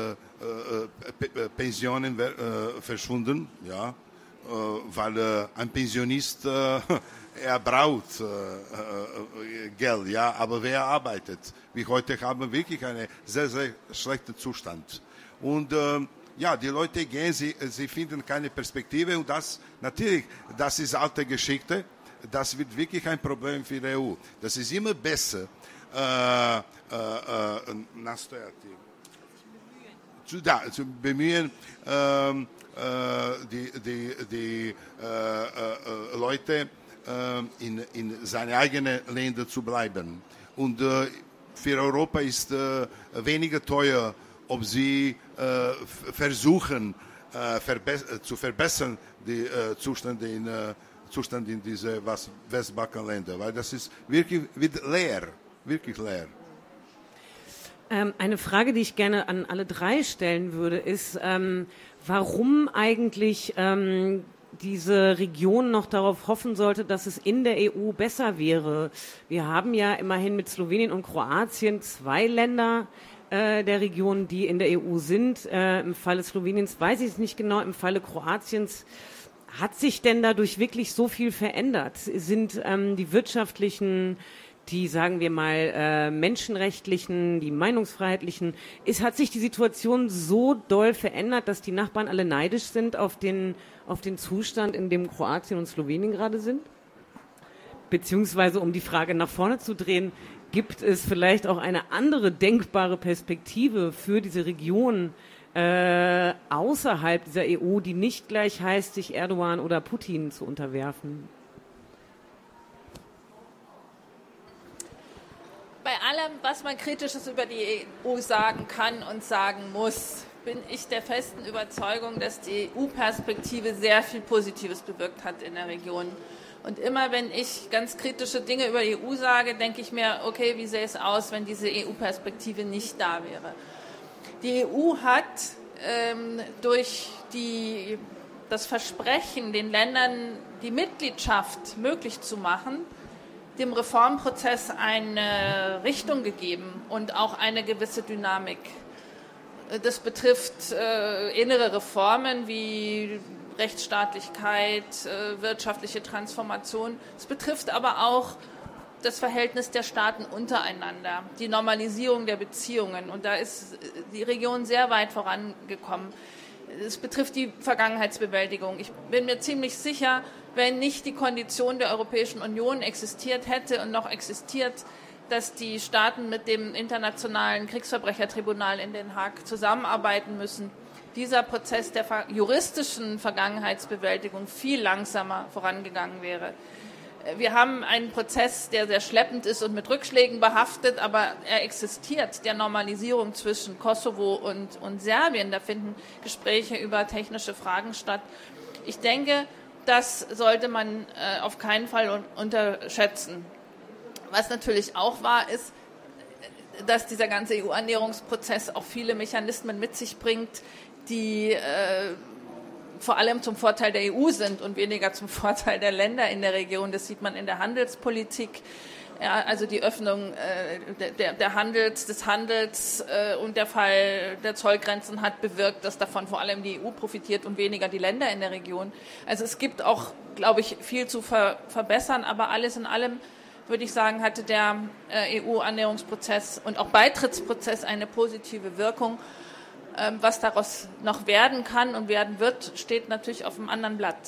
Pensionen verschwunden, ja, weil ein Pensionist er braucht Geld, ja, aber wer arbeitet? Wie heute haben wir wirklich einen sehr, sehr schlechten Zustand. Und ja, die Leute gehen, sie finden keine Perspektive und das ist alte Geschichte. Das wird wirklich ein Problem für die EU. Das ist immer besser, zu bemühen, die Leute in seine eigenen Länder zu bleiben. Und für Europa ist weniger teuer, ob sie versuchen zu verbessern die Zustände in diese Westbalkanländer, weil das ist wirklich leer. Eine Frage, die ich gerne an alle drei stellen würde, ist, warum eigentlich diese Region noch darauf hoffen sollte, dass es in der EU besser wäre. Wir haben ja immerhin mit Slowenien und Kroatien 2 Länder der Region, die in der EU sind. Im Falle Sloweniens weiß ich es nicht genau, im Falle Kroatiens hat sich denn dadurch wirklich so viel verändert? Sind die wirtschaftlichen, die, sagen wir mal, menschenrechtlichen, die meinungsfreiheitlichen, hat sich die Situation so doll verändert, dass die Nachbarn alle neidisch sind auf den Zustand, in dem Kroatien und Slowenien gerade sind? Beziehungsweise, um die Frage nach vorne zu drehen, gibt es vielleicht auch eine andere denkbare Perspektive für diese Region außerhalb dieser EU, die nicht gleich heißt, sich Erdogan oder Putin zu unterwerfen? Bei allem, was man Kritisches über die EU sagen kann und sagen muss, bin ich der festen Überzeugung, dass die EU-Perspektive sehr viel Positives bewirkt hat in der Region. Und immer wenn ich ganz kritische Dinge über die EU sage, denke ich mir, okay, wie sähe es aus, wenn diese EU-Perspektive nicht da wäre? Die EU hat durch das Versprechen, den Ländern die Mitgliedschaft möglich zu machen, dem Reformprozess eine Richtung gegeben und auch eine gewisse Dynamik. Das betrifft innere Reformen wie Rechtsstaatlichkeit, wirtschaftliche Transformation. Es betrifft aber auch das Verhältnis der Staaten untereinander, die Normalisierung der Beziehungen. Und da ist die Region sehr weit vorangekommen. Es betrifft die Vergangenheitsbewältigung. Ich bin mir ziemlich sicher, wenn nicht die Kondition der Europäischen Union existiert hätte und noch existiert, dass die Staaten mit dem Internationalen Kriegsverbrechertribunal in Den Haag zusammenarbeiten müssen, dieser Prozess der juristischen Vergangenheitsbewältigung viel langsamer vorangegangen wäre. Wir haben einen Prozess, der sehr schleppend ist und mit Rückschlägen behaftet, aber er existiert, der Normalisierung zwischen Kosovo und Serbien. Da finden Gespräche über technische Fragen statt. Ich denke, das sollte man auf keinen Fall unterschätzen. Was natürlich auch wahr ist, dass dieser ganze EU-Annäherungsprozess auch viele Mechanismen mit sich bringt, die vor allem zum Vorteil der EU sind und weniger zum Vorteil der Länder in der Region. Das sieht man in der Handelspolitik. Ja, also die Öffnung des Handels und der Fall der Zollgrenzen hat bewirkt, dass davon vor allem die EU profitiert und weniger die Länder in der Region. Also es gibt auch, glaube ich, viel zu verbessern, aber alles in allem, würde ich sagen, hatte der EU-Annäherungsprozess und auch Beitrittsprozess eine positive Wirkung. Was daraus noch werden kann und werden wird, steht natürlich auf einem anderen Blatt.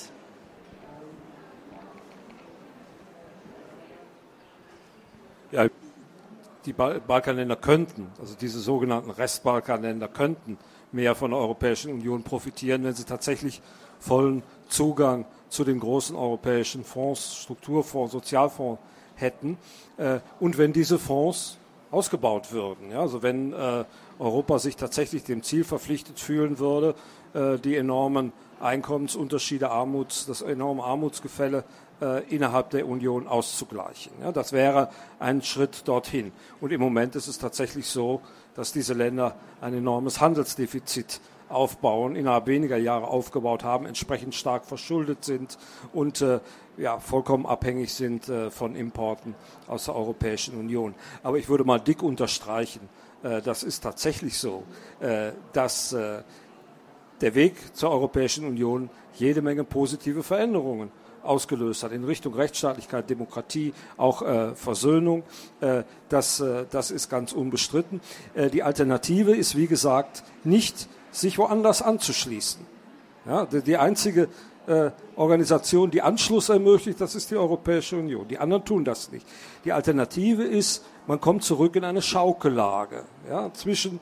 Ja, die Balkanländer könnten, also diese sogenannten Restbalkanländer könnten mehr von der Europäischen Union profitieren, wenn sie tatsächlich vollen Zugang zu den großen europäischen Fonds, Strukturfonds, Sozialfonds hätten und wenn diese Fonds ausgebaut würden. Ja, also wenn Europa sich tatsächlich dem Ziel verpflichtet fühlen würde, die enormen Einkommensunterschiede, das enorme Armutsgefälle innerhalb der Union auszugleichen. Ja, das wäre ein Schritt dorthin. Und im Moment ist es tatsächlich so, dass diese Länder ein enormes Handelsdefizit aufbauen, innerhalb weniger Jahre aufgebaut haben, entsprechend stark verschuldet sind und vollkommen abhängig sind von Importen aus der Europäischen Union. Aber ich würde mal dick unterstreichen, das ist tatsächlich so, dass der Weg zur Europäischen Union jede Menge positive Veränderungen ausgelöst hat in Richtung Rechtsstaatlichkeit, Demokratie, auch Versöhnung. Das ist ganz unbestritten. Die Alternative ist, wie gesagt, nicht, sich woanders anzuschließen. Ja, die einzige Organisation, die Anschluss ermöglicht, das ist die Europäische Union. Die anderen tun das nicht. Die Alternative ist, man kommt zurück in eine Schaukelage, ja, zwischen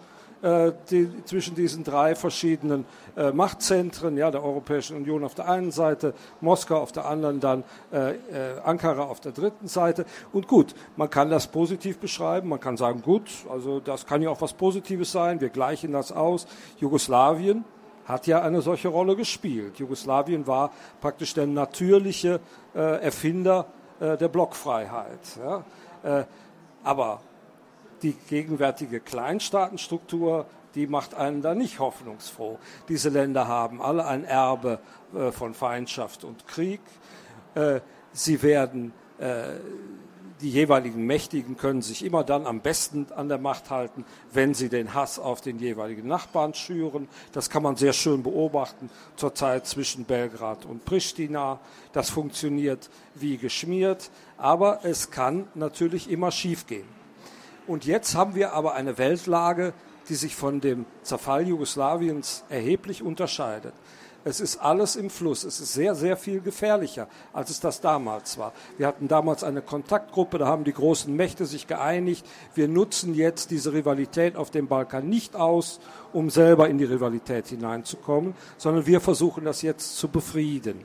diesen drei verschiedenen Machtzentren, ja, der Europäischen Union auf der einen Seite, Moskau auf der anderen, dann Ankara auf der dritten Seite. Und gut, man kann das positiv beschreiben, man kann sagen, gut, also das kann ja auch was Positives sein, wir gleichen das aus. Jugoslawien hat ja eine solche Rolle gespielt. Jugoslawien war praktisch der natürliche Erfinder der Blockfreiheit. Ja. Aber die gegenwärtige Kleinstaatenstruktur, die macht einen da nicht hoffnungsfroh. Diese Länder haben alle ein Erbe von Feindschaft und Krieg. Sie werden, die jeweiligen Mächtigen können sich immer dann am besten an der Macht halten, wenn sie den Hass auf den jeweiligen Nachbarn schüren. Das kann man sehr schön beobachten zurzeit zwischen Belgrad und Pristina. Das funktioniert wie geschmiert, aber es kann natürlich immer schiefgehen. Und jetzt haben wir aber eine Weltlage, die sich von dem Zerfall Jugoslawiens erheblich unterscheidet. Es ist alles im Fluss. Es ist sehr, sehr viel gefährlicher, als es das damals war. Wir hatten damals eine Kontaktgruppe, da haben die großen Mächte sich geeinigt. Wir nutzen jetzt diese Rivalität auf dem Balkan nicht aus, um selber in die Rivalität hineinzukommen, sondern wir versuchen das jetzt zu befrieden.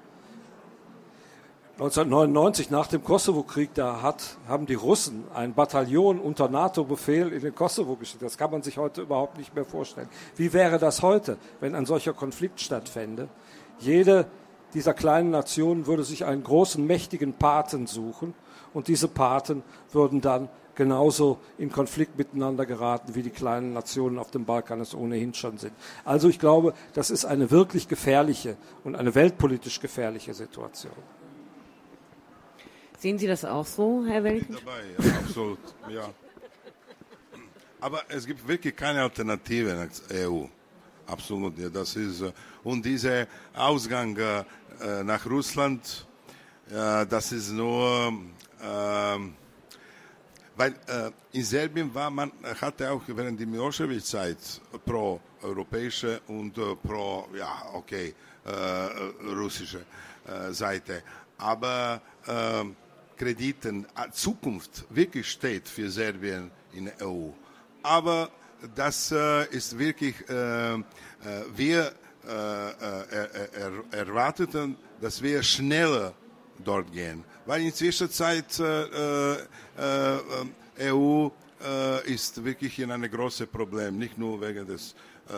1999, nach dem Kosovo-Krieg, haben die Russen ein Bataillon unter NATO-Befehl in den Kosovo geschickt. Das kann man sich heute überhaupt nicht mehr vorstellen. Wie wäre das heute, wenn ein solcher Konflikt stattfände? Jede dieser kleinen Nationen würde sich einen großen, mächtigen Paten suchen und diese Paten würden dann genauso in Konflikt miteinander geraten, wie die kleinen Nationen auf dem Balkan es ohnehin schon sind. Also ich glaube, das ist eine wirklich gefährliche und eine weltpolitisch gefährliche Situation. Sehen Sie das auch so, Herr Welken? Dabei, ja, absolut, ja. Aber es gibt wirklich keine Alternative nach EU. Absolut, ja, das ist, und dieser Ausgang nach Russland, das ist nur, weil in Serbien hatte auch während der Milošević-Zeit pro-europäische und russische Seite. Aber Krediten, Zukunft wirklich steht für Serbien in der EU. Aber das ist wirklich, wir erwarteten, dass wir schneller dort gehen. Weil in der Zwischenzeit EU ist wirklich in einem großen Problem, nicht nur wegen des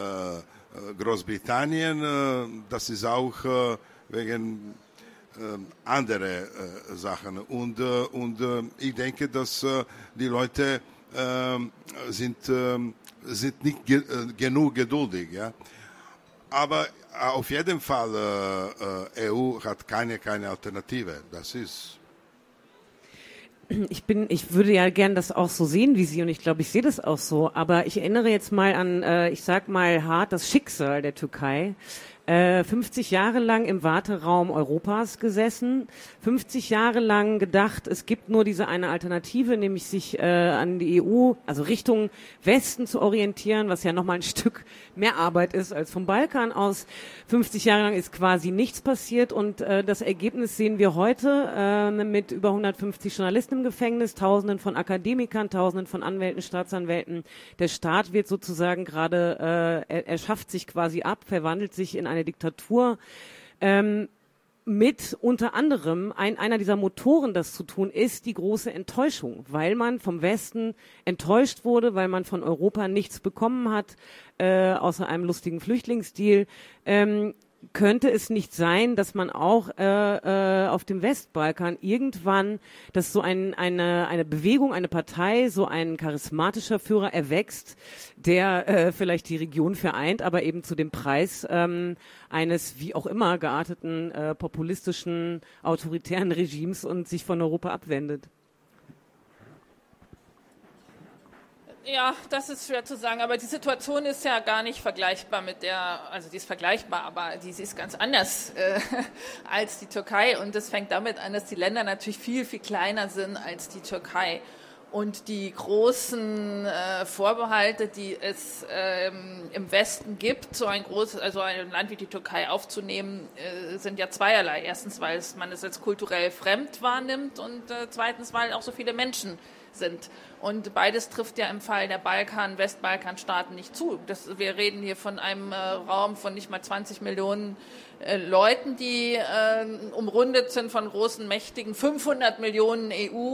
Großbritannien, das ist auch wegen andere Sachen. Und ich denke, dass die Leute sind nicht genug geduldig. Ja? Aber auf jeden Fall, EU hat keine Alternative. Das ist... Ich würde ja gern das auch so sehen wie Sie und ich glaube, ich sehe das auch so. Aber ich erinnere jetzt mal an, ich sag mal hart, das Schicksal der Türkei. 50 Jahre lang im Warteraum Europas gesessen, 50 Jahre lang gedacht, es gibt nur diese eine Alternative, nämlich sich an die EU, also Richtung Westen zu orientieren, was ja nochmal ein Stück mehr Arbeit ist als vom Balkan aus. 50 Jahre lang ist quasi nichts passiert und das Ergebnis sehen wir heute mit über 150 Journalisten im Gefängnis, Tausenden von Akademikern, Tausenden von Anwälten, Staatsanwälten. Der Staat wird sozusagen gerade, er schafft sich quasi ab, verwandelt sich in eine Diktatur, mit unter anderem einer dieser Motoren, das zu tun, ist die große Enttäuschung, weil man vom Westen enttäuscht wurde, weil man von Europa nichts bekommen hat, außer einem lustigen Flüchtlingsdeal. Könnte es nicht sein, dass man auch auf dem Westbalkan irgendwann, dass so eine Bewegung, eine Partei, so ein charismatischer Führer erwächst, der vielleicht die Region vereint, aber eben zu dem Preis eines wie auch immer gearteten populistischen, autoritären Regimes und sich von Europa abwendet? Ja, das ist schwer zu sagen, aber die Situation ist ja gar nicht vergleichbar mit also die ist vergleichbar, aber sie ist ganz anders als die Türkei und das fängt damit an, dass die Länder natürlich viel, viel kleiner sind als die Türkei und die großen Vorbehalte, die es im Westen gibt, so ein Land wie die Türkei aufzunehmen, sind ja zweierlei. Erstens, weil man es als kulturell fremd wahrnimmt und zweitens, weil auch so viele Menschen sind. Und beides trifft ja im Fall der Westbalkanstaaten nicht zu. Wir reden hier von einem Raum von nicht mal 20 Millionen Leuten, die umrundet sind von großen, mächtigen 500 Millionen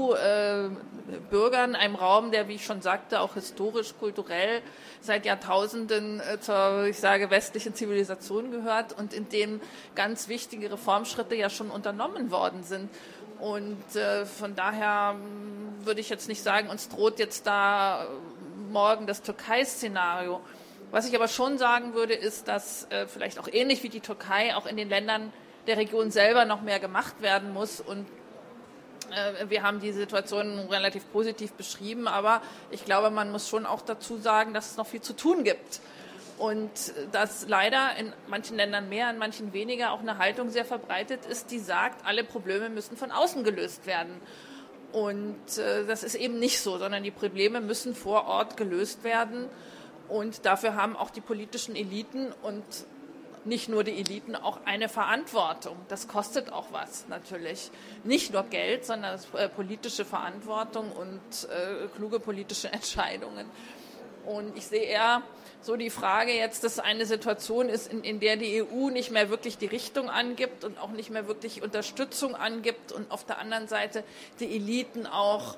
EU-Bürgern. Einem Raum, der, wie ich schon sagte, auch historisch, kulturell seit Jahrtausenden zur, ich sage, westlichen Zivilisation gehört und in dem ganz wichtige Reformschritte ja schon unternommen worden sind. Und von daher würde ich jetzt nicht sagen, uns droht jetzt da morgen das Türkei-Szenario. Was ich aber schon sagen würde, ist, dass vielleicht auch ähnlich wie die Türkei auch in den Ländern der Region selber noch mehr gemacht werden muss. Und wir haben die Situation relativ positiv beschrieben, aber ich glaube, man muss schon auch dazu sagen, dass es noch viel zu tun gibt. Und dass leider in manchen Ländern mehr, in manchen weniger auch eine Haltung sehr verbreitet ist, die sagt, alle Probleme müssen von außen gelöst werden. Und das ist eben nicht so, sondern die Probleme müssen vor Ort gelöst werden. Und dafür haben auch die politischen Eliten und nicht nur die Eliten auch eine Verantwortung. Das kostet auch was natürlich. Nicht nur Geld, sondern politische Verantwortung und kluge politische Entscheidungen. Und ich sehe eher so die Frage jetzt, dass eine Situation ist, in der die EU nicht mehr wirklich die Richtung angibt und auch nicht mehr wirklich Unterstützung angibt und auf der anderen Seite die Eliten auch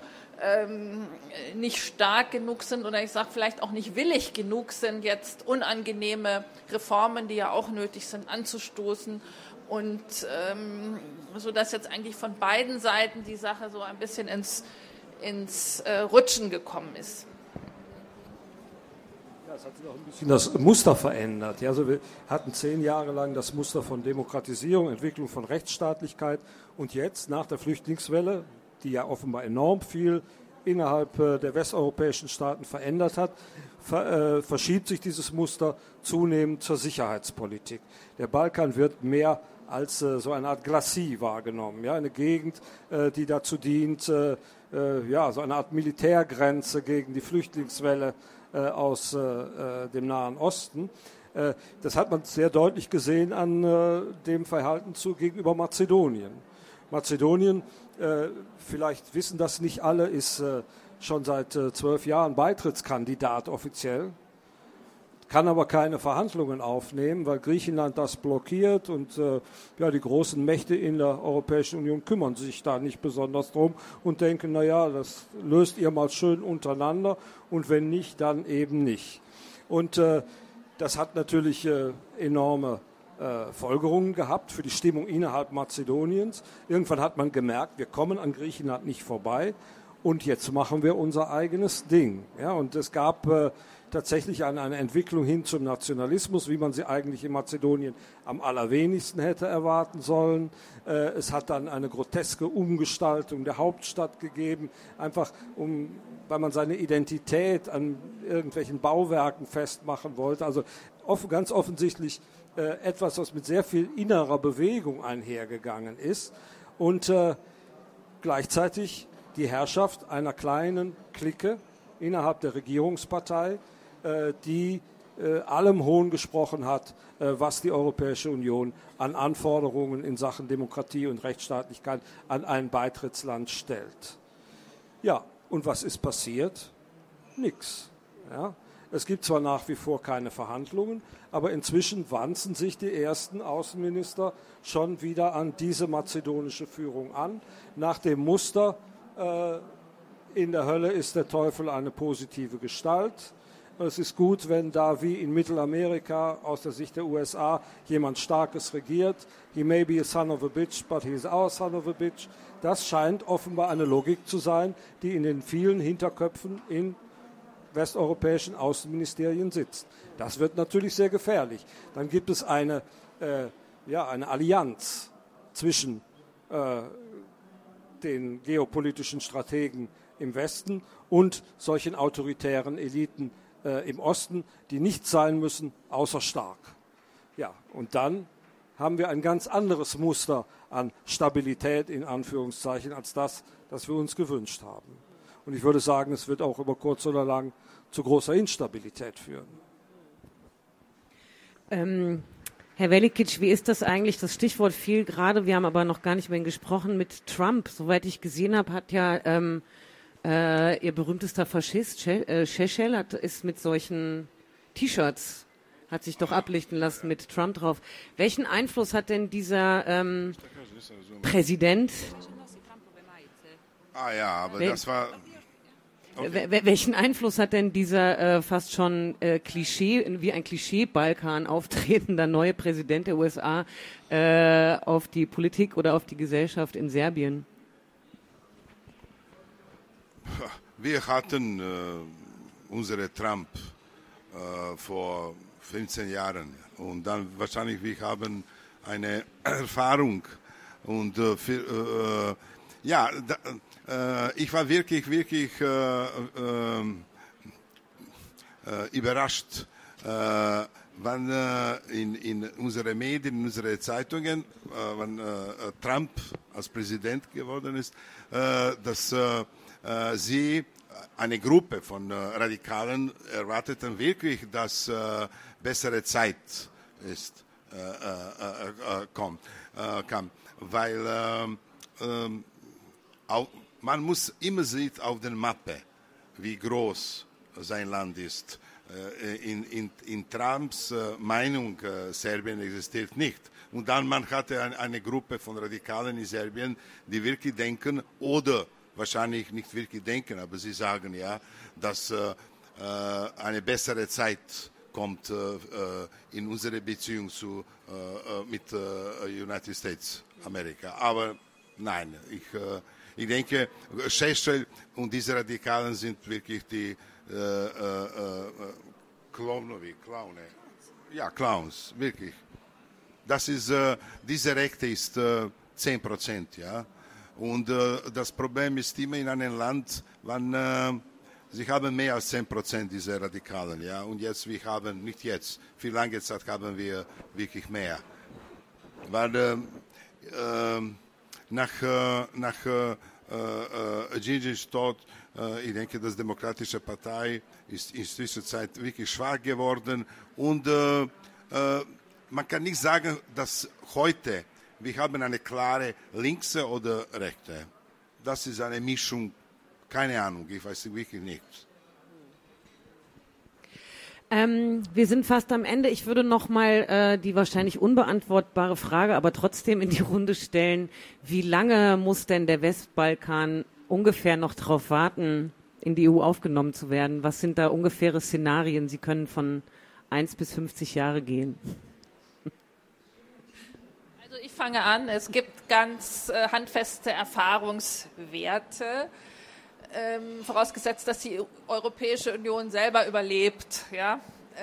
nicht stark genug sind oder ich sage vielleicht auch nicht willig genug sind, jetzt unangenehme Reformen, die ja auch nötig sind, anzustoßen. Und so dass jetzt eigentlich von beiden Seiten die Sache so ein bisschen ins Rutschen gekommen ist. Ja, es hat sich auch ein bisschen das Muster verändert. Ja, also wir hatten 10 Jahre lang das Muster von Demokratisierung, Entwicklung von Rechtsstaatlichkeit und jetzt nach der Flüchtlingswelle, die ja offenbar enorm viel innerhalb der westeuropäischen Staaten verändert hat, verschiebt sich dieses Muster zunehmend zur Sicherheitspolitik. Der Balkan wird mehr als so eine Art Glacis wahrgenommen, ja, eine Gegend, die dazu dient, so eine Art Militärgrenze gegen die Flüchtlingswelle aus dem Nahen Osten. Das hat man sehr deutlich gesehen an dem Verhalten gegenüber Mazedonien. Mazedonien, vielleicht wissen das nicht alle, ist schon seit 12 Jahren Beitrittskandidat offiziell, kann aber keine Verhandlungen aufnehmen, weil Griechenland das blockiert und die großen Mächte in der Europäischen Union kümmern sich da nicht besonders drum und denken, das löst ihr mal schön untereinander und wenn nicht, dann eben nicht. Und das hat natürlich enorme Folgerungen gehabt für die Stimmung innerhalb Mazedoniens. Irgendwann hat man gemerkt, wir kommen an Griechenland nicht vorbei und jetzt machen wir unser eigenes Ding. Ja, und es gab tatsächlich an eine Entwicklung hin zum Nationalismus, wie man sie eigentlich in Mazedonien am allerwenigsten hätte erwarten sollen. Es hat dann eine groteske Umgestaltung der Hauptstadt gegeben, einfach weil man seine Identität an irgendwelchen Bauwerken festmachen wollte. Also ganz offensichtlich etwas, was mit sehr viel innerer Bewegung einhergegangen ist. Und gleichzeitig die Herrschaft einer kleinen Clique innerhalb der Regierungspartei, die allem Hohn gesprochen hat, was die Europäische Union an Anforderungen in Sachen Demokratie und Rechtsstaatlichkeit an ein Beitrittsland stellt. Ja, und was ist passiert? Nix. Ja. Es gibt zwar nach wie vor keine Verhandlungen, aber inzwischen wanzen sich die ersten Außenminister schon wieder an diese mazedonische Führung an, nach dem Muster, in der Hölle ist der Teufel eine positive Gestalt. Es ist gut, wenn da wie in Mittelamerika aus der Sicht der USA jemand Starkes regiert. He may be a son of a bitch, but he is our son of a bitch. Das scheint offenbar eine Logik zu sein, die in den vielen Hinterköpfen in westeuropäischen Außenministerien sitzt. Das wird natürlich sehr gefährlich. Dann gibt es eine Allianz zwischen den geopolitischen Strategen im Westen und solchen autoritären Eliten im Osten, die nicht sein müssen, außer stark. Ja, und dann haben wir ein ganz anderes Muster an Stabilität, in Anführungszeichen, als das wir uns gewünscht haben. Und ich würde sagen, es wird auch über kurz oder lang zu großer Instabilität führen. Herr Velikic, wie ist das eigentlich? Das Stichwort fiel gerade, wir haben aber noch gar nicht über ihn gesprochen, mit Trump. Soweit ich gesehen habe, hat ja Ihr berühmtester Faschist, Šešelj, ist mit solchen T-Shirts, hat sich doch ablichten lassen mit Trump drauf. Welchen Einfluss hat denn dieser Präsident? Ah ja, aber das war... Okay. Welchen Einfluss hat denn dieser fast schon wie ein Klischee-Balkan auftretender neue Präsident der USA auf die Politik oder auf die Gesellschaft in Serbien? Wir hatten unsere Trump vor 15 Jahren und dann wahrscheinlich wir haben eine Erfahrung und ich war wirklich überrascht, wann in unsere Medien, in unsere Zeitungen, wann Trump als Präsident geworden ist, dass sie eine Gruppe von Radikalen erwarteten wirklich, dass bessere Zeit ist, kam, weil man muss immer sehen auf der Mappe, wie groß sein Land ist. In Trumps Meinung, Serbien existiert nicht. Und dann man hatte eine Gruppe von Radikalen in Serbien, die wirklich denken oder wahrscheinlich nicht wirklich denken, aber sie sagen ja, dass eine bessere Zeit kommt in unsere Beziehung mit United States Amerika. Aber nein, ich denke, Šešelj und diese Radikalen sind wirklich die Clowns, wirklich. Das ist, diese Rechte ist 10%, ja. Und das Problem ist immer in einem Land, sie haben mehr als 10% dieser Radikalen, ja. Und jetzt, für lange Zeit haben wir wirklich mehr. Weil nach Đinđić Tod, ich denke, dass die Demokratische Partei ist in dieser Zeit wirklich schwach geworden und man kann nicht sagen, dass heute wir haben eine klare Linkse oder Rechte. Das ist eine Mischung, keine Ahnung, ich weiß wirklich nichts. Wir sind fast am Ende. Ich würde noch mal die wahrscheinlich unbeantwortbare Frage, aber trotzdem in die Runde stellen. Wie lange muss denn der Westbalkan ungefähr noch darauf warten, in die EU aufgenommen zu werden? Was sind da ungefähre Szenarien? Sie können von 1 bis 50 Jahre gehen. Also ich fange an. Es gibt ganz handfeste Erfahrungswerte. vorausgesetzt, dass die Europäische Union selber überlebt. Ja?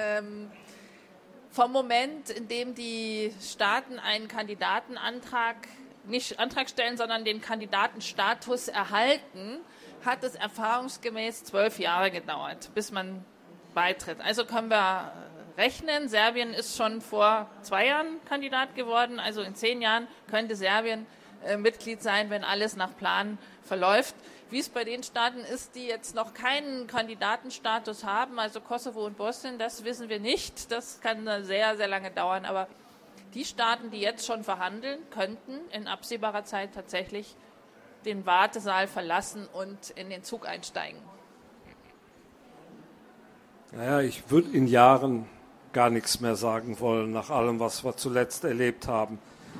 Vom Moment, in dem die Staaten einen Kandidatenantrag, nicht Antrag stellen, sondern den Kandidatenstatus erhalten, hat es erfahrungsgemäß 12 Jahre gedauert, bis man beitritt. Also können wir rechnen, Serbien ist schon vor 2 Jahren Kandidat geworden, also in 10 Jahren könnte Serbien Mitglied sein, wenn alles nach Plan verläuft. Wie es bei den Staaten ist, die jetzt noch keinen Kandidatenstatus haben, also Kosovo und Bosnien, das wissen wir nicht. Das kann sehr, sehr lange dauern. Aber die Staaten, die jetzt schon verhandeln, könnten in absehbarer Zeit tatsächlich den Wartesaal verlassen und in den Zug einsteigen. Naja, ich würde in Jahren gar nichts mehr sagen wollen, nach allem, was wir zuletzt erlebt haben.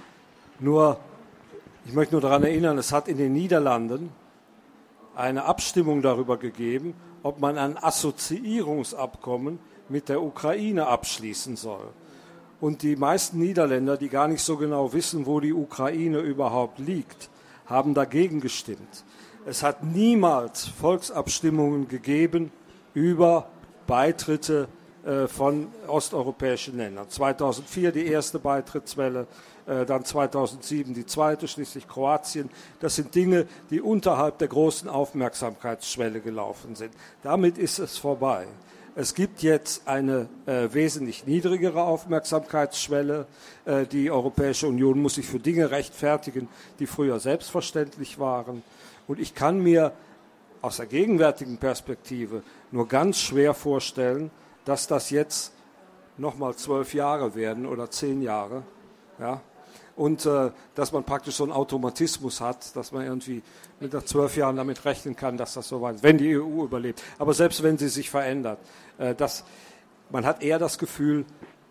Ich möchte nur daran erinnern, es hat in den Niederlanden eine Abstimmung darüber gegeben, ob man ein Assoziierungsabkommen mit der Ukraine abschließen soll. Und die meisten Niederländer, die gar nicht so genau wissen, wo die Ukraine überhaupt liegt, haben dagegen gestimmt. Es hat niemals Volksabstimmungen gegeben über Beitritte von osteuropäischen Ländern. 2004 die erste Beitrittswelle, dann 2007 die zweite, schließlich Kroatien. Das sind Dinge, die unterhalb der großen Aufmerksamkeitsschwelle gelaufen sind. Damit ist es vorbei. Es gibt jetzt eine wesentlich niedrigere Aufmerksamkeitsschwelle. Die Europäische Union muss sich für Dinge rechtfertigen, die früher selbstverständlich waren. Und ich kann mir aus der gegenwärtigen Perspektive nur ganz schwer vorstellen, dass das jetzt nochmal 12 Jahre werden oder 10 Jahre. Ja? Und dass man praktisch so einen Automatismus hat, dass man irgendwie mit nach 12 Jahren damit rechnen kann, dass das so weit ist, wenn die EU überlebt. Aber selbst wenn sie sich verändert, man hat eher das Gefühl,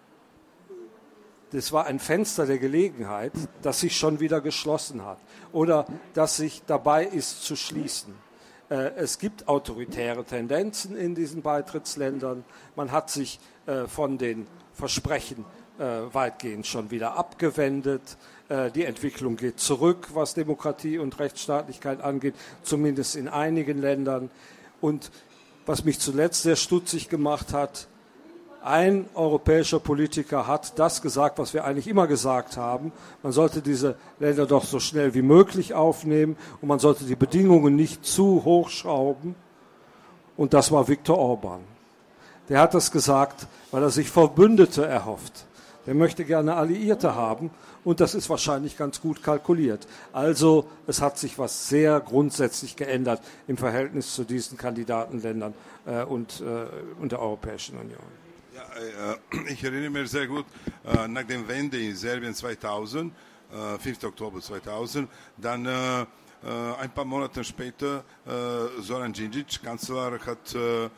das war ein Fenster der Gelegenheit, das sich schon wieder geschlossen hat oder das sich dabei ist zu schließen. Es gibt autoritäre Tendenzen in diesen Beitrittsländern. Man hat sich von den Versprechen weitgehend schon wieder abgewendet. Die Entwicklung geht zurück, was Demokratie und Rechtsstaatlichkeit angeht, zumindest in einigen Ländern. Und was mich zuletzt sehr stutzig gemacht hat, ein europäischer Politiker hat das gesagt, was wir eigentlich immer gesagt haben. Man sollte diese Länder doch so schnell wie möglich aufnehmen und man sollte die Bedingungen nicht zu hoch schrauben. Und das war Viktor Orban. Der hat das gesagt, weil er sich Verbündete erhofft. Der möchte gerne Alliierte haben und das ist wahrscheinlich ganz gut kalkuliert. Also es hat sich was sehr grundsätzlich geändert im Verhältnis zu diesen Kandidatenländern und der Europäischen Union. Ja, ich erinnere mich sehr gut, nach der Wende in Serbien 2000, 5. Oktober 2000, dann ein paar Monate später Zoran Đinđić, Kanzler, hat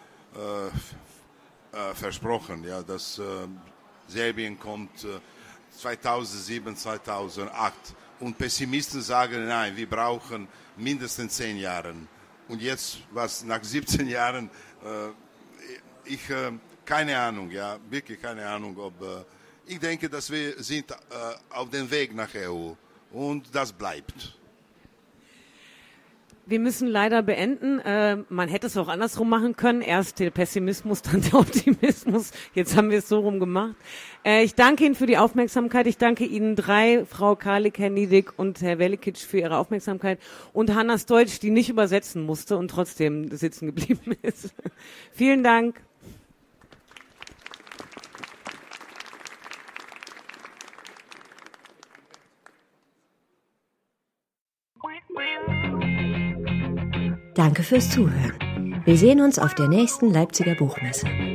versprochen, ja, dass Serbien kommt 2007, 2008. Und Pessimisten sagen, nein, wir brauchen mindestens 10 Jahre. Und jetzt, was nach 17 Jahren, keine Ahnung, ja, wirklich keine Ahnung, ich denke, dass wir sind auf dem Weg nach EU und das bleibt. Wir müssen leider beenden. Man hätte es auch andersrum machen können. Erst der Pessimismus, dann der Optimismus. Jetzt haben wir es so rum gemacht. Ich danke Ihnen für die Aufmerksamkeit. Ich danke Ihnen 3, Frau Karlik, Herr Niedig und Herr Velikic, für Ihre Aufmerksamkeit. Und Hanna Stolz, die nicht übersetzen musste und trotzdem sitzen geblieben ist. Vielen Dank. Danke fürs Zuhören. Wir sehen uns auf der nächsten Leipziger Buchmesse.